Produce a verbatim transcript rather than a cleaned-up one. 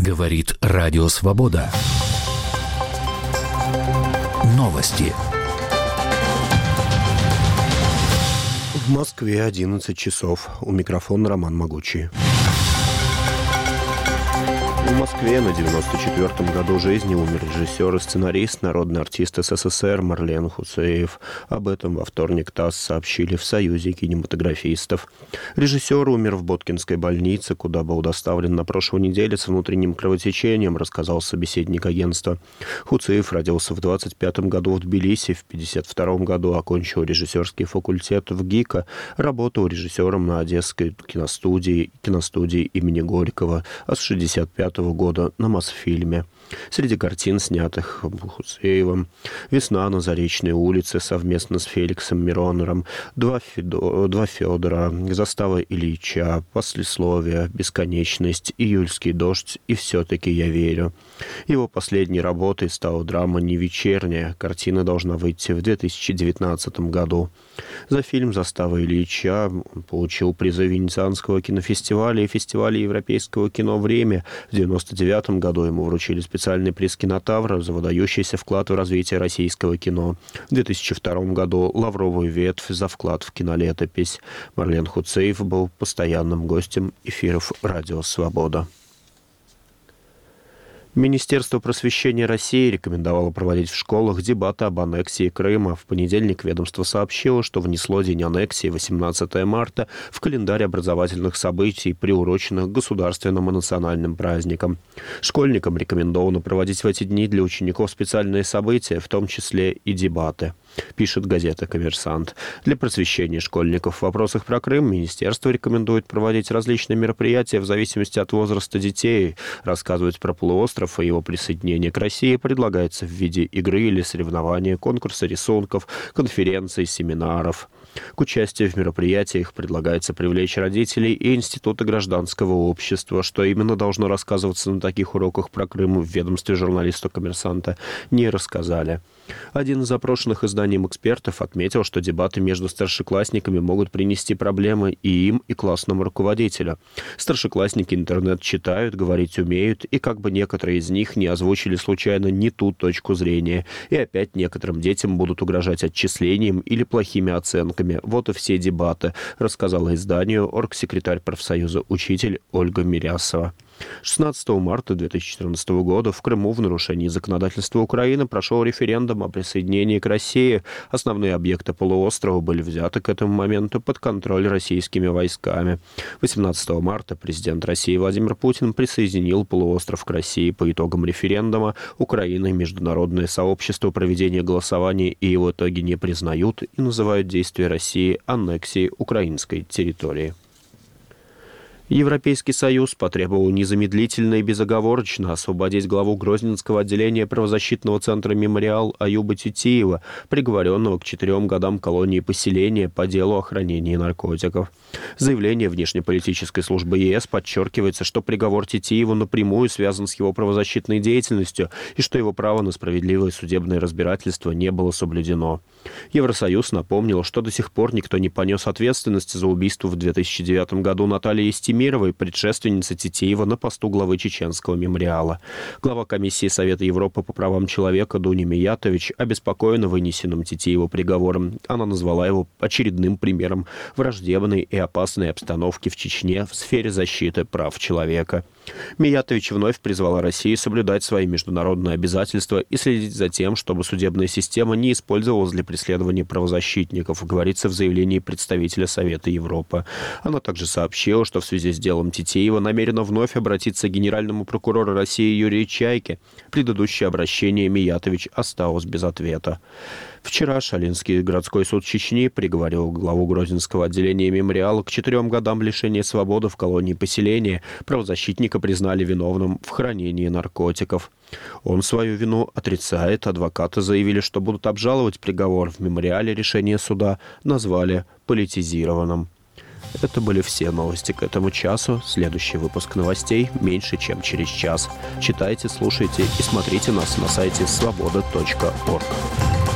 Говорит Радио Свобода. Новости. В Москве одиннадцать часов. У микрофона Роман Могучий. В Москве на девяносто четвёртом году жизни умер режиссер и сценарист, народный артист СССР Марлен Хуцеев. Об этом во вторник ТАСС сообщили в Союзе кинематографистов. Режиссер умер в Боткинской больнице, куда был доставлен на прошлой неделе с внутренним кровотечением, рассказал собеседник агентства. Хуцеев родился в двадцать пятом году в Тбилиси, в пятьдесят втором году окончил режиссерский факультет в ГИКа, работал режиссером на Одесской киностудии, киностудии имени Горького, а с шестьдесят пятого года на Мосфильме. Среди картин, снятых Хуцеевым: «Весна на Заречной улице» совместно с Феликсом Миронером, «Два, Федо... Два Федора», «Застава Ильича», «Послесловие», «Бесконечность», «Июльский дождь» и «Все-таки я верю». Его последней работой стала драма «Не вечерняя». Картина должна выйти в две тысячи девятнадцатом году. За фильм «Застава Ильича» он получил призы Венецианского кинофестиваля и фестиваля европейского кино «Время». В девяносто девятом году ему вручили специальный приз «Кинотавра» за выдающийся вклад в развитие российского кино. В две тысячи втором году «Лавровую ветвь» за вклад в кинолетопись. Марлен Хуцеев был постоянным гостем эфиров «Радио Свобода». Министерство просвещения России рекомендовало проводить в школах дебаты об аннексии Крыма. В понедельник ведомство сообщило, что внесло день аннексии, восемнадцатого марта, в календарь образовательных событий, приуроченных к государственным и национальным праздникам. Школьникам рекомендовано проводить в эти дни для учеников специальные события, в том числе и дебаты, пишет газета «Коммерсант». Для просвещения школьников в вопросах про Крым министерство рекомендует проводить различные мероприятия в зависимости от возраста детей, рассказывать про полуостров и его присоединение к России предлагается в виде игры или соревнования, конкурса рисунков, конференций, семинаров. К участию в мероприятиях предлагается привлечь родителей и институты гражданского общества. Что именно должно рассказываться на таких уроках про Крым, в ведомстве журналисту «Коммерсанта» не рассказали. Один из запрошенных изданием экспертов отметил, что дебаты между старшеклассниками могут принести проблемы и им, и классному руководителю. Старшеклассники интернет читают, говорить умеют, и как бы некоторые из них не озвучили случайно не ту точку зрения. И опять некоторым детям будут угрожать отчислением или плохими оценками. Вот и все дебаты, рассказала изданию оргсекретарь профсоюза «Учитель» Ольга Мирясова. шестнадцатого марта две тысячи четырнадцатого года в Крыму в нарушении законодательства Украины прошел референдум о присоединении к России. Основные объекты полуострова были взяты к этому моменту под контроль российскими войсками. восемнадцатого марта президент России Владимир Путин присоединил полуостров к России. По итогам референдума Украина и международное сообщество проведения голосования и его итоги не признают и называют действия России аннексией украинской территории. Европейский Союз потребовал незамедлительно и безоговорочно освободить главу Грозненского отделения правозащитного центра «Мемориал» Аюба Титиева, приговоренного к четырем годам колонии поселения по делу о хранении наркотиков. В заявлении внешнеполитической службы ЕС подчеркивается, что приговор Титиева напрямую связан с его правозащитной деятельностью и что его право на справедливое судебное разбирательство не было соблюдено. Евросоюз напомнил, что до сих пор никто не понес ответственности за убийство в две тысячи девятом году Натальи Истемировой, предшественницы Титиева на посту главы Чеченского мемориала. Глава Комиссии Совета Европы по правам человека Дуня Миятович обеспокоена вынесенным Титиеву приговором. Она назвала его очередным примером враждебной и опасной обстановки в Чечне в сфере защиты прав человека. Миятович вновь призвала Россию соблюдать свои международные обязательства и следить за тем, чтобы судебная система не использовалась для преследования правозащитников, говорится в заявлении представителя Совета Европы. Она также сообщила, что в связи с делом Титиева намерена вновь обратиться к генеральному прокурору России Юрию Чайке. Предыдущее обращение Миятович осталось без ответа. Вчера Шалинский городской суд Чечни приговорил главу Грозненского отделения «Мемориала» к четырем годам лишения свободы в колонии поселения. Правозащитника признали виновным в хранении наркотиков. Он свою вину отрицает. Адвокаты заявили, что будут обжаловать приговор. В «Мемориале» решение суда назвали политизированным. Это были все новости к этому часу. Следующий выпуск новостей меньше, чем через час. Читайте, слушайте и смотрите нас на сайте свобода точка орг.